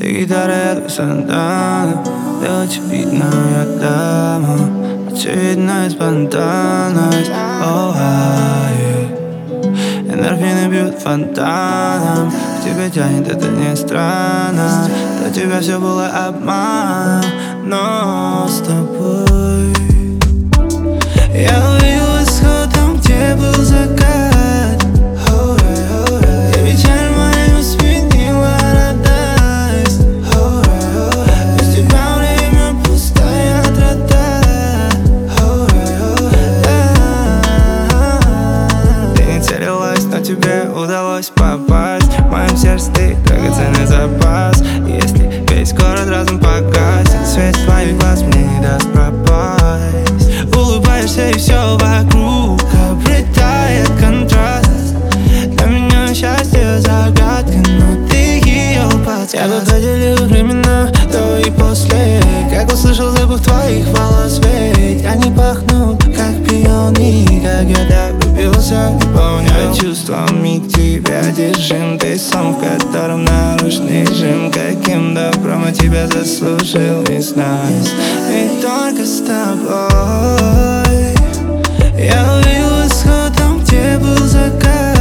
Ты гитара, я твой Сантана. Ты очевидная дама, очевидная спонтанность. Эндорфины бьют фонтаном, к тебе тянет, это не странно. До тебя все было обманом, но с тобой я увидел исход там, где был закат. И печаль мою сменила радость. Без тебя время пустая трата. Ты не целилась, но тебе удалось попасть. В моем сердце ты драгоценный запас. Если весь город разом погасит, свет твоих глаз мне не даст пропасть. Улыбаешься и все вокруг обретает контраст. Для меня счастье загадка, но ты ее подсказка. Я тут отделил времена до и после, как услышал запах твоих волос. Ведь они пахнут, как пионы. Как я так влюбился, не помню. Чувствами к тебе одержим. Ты сон, в котором нарушен режим. Каким добром от тебя заслужил весь нас. Ведь только с тобой я увидел исход там, где был закат.